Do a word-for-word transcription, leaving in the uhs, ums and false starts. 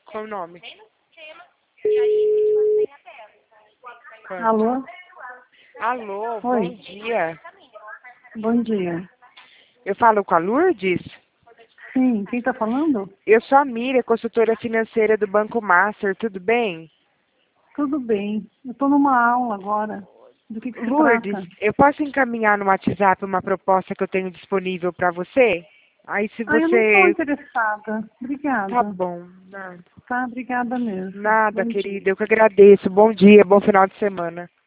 Qual o nome? Alô? Alô, Oi. bom dia. Bom dia. Eu falo com a Lourdes? Sim, quem está falando? Eu sou a Miriam, consultora financeira do Banco Master, tudo bem? Tudo bem. Eu estou numa aula agora. Do que, que se Lourdes, trata? eu posso encaminhar no WhatsApp uma proposta que eu tenho disponível para você? Aí se Ah, eu não estou você... interessada. Tá Obrigada. bom, nada. Tá, obrigada mesmo. Nada, Bom dia. querida, eu que agradeço. Bom dia, bom final de semana.